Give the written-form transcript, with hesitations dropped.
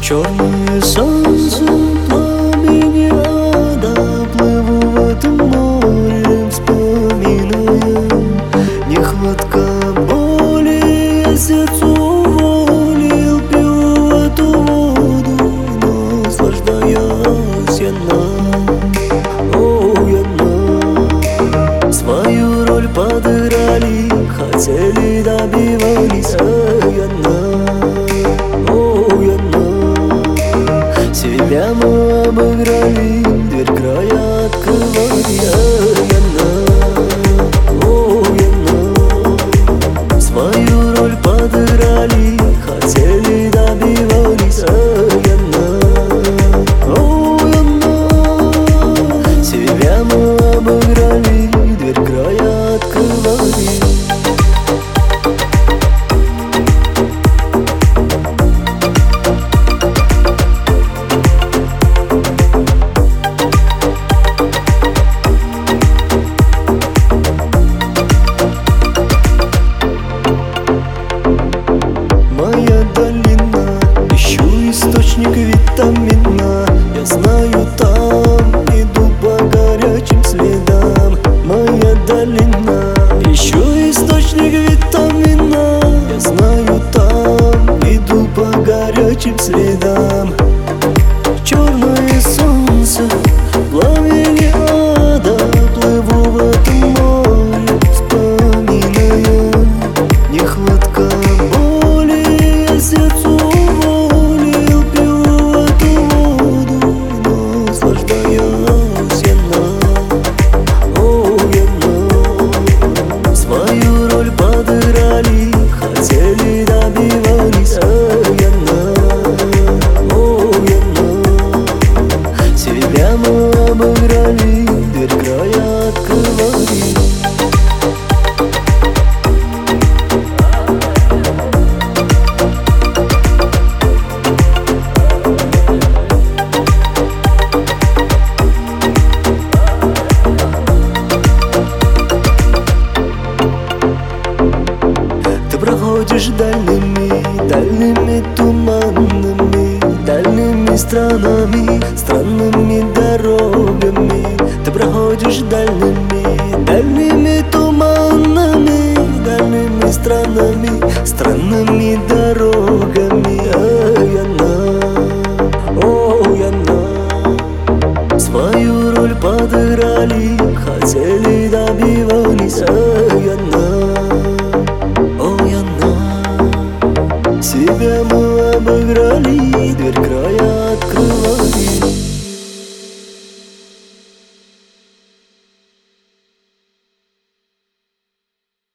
Черное солнце, пламени ада, плыву в этом море, вспоминаем. Нехватка боли, я сердцу уволил, пью эту воду, наслаждаюсь я я свою роль подыграли, хотели, добивались, себя мы обыграли, дверь края открывали, свою роль подыграли, хотели, добивались, себя мы обыграли, дверь края открывали. Моя долина, ищу источник витамина. Я знаю, там иду по горячим следам. Моя долина, ищу источник витамина. Я знаю, там иду по горячим следам. Черное солнце, пламени ада, плыву в этом море, вспоминая. Нехватка сердцу уволил, пью эту воду, наслаждаюсь я свою роль подыграли, хотели, добивались, себя мы обыграли, дверь края открывали. Ты проходишь дальними туманами, дальними странами, странными дорогами. Ты проходишь дальними туманами, дальними странами, странными дорогами. Свою роль подыграли, хотели, добивались,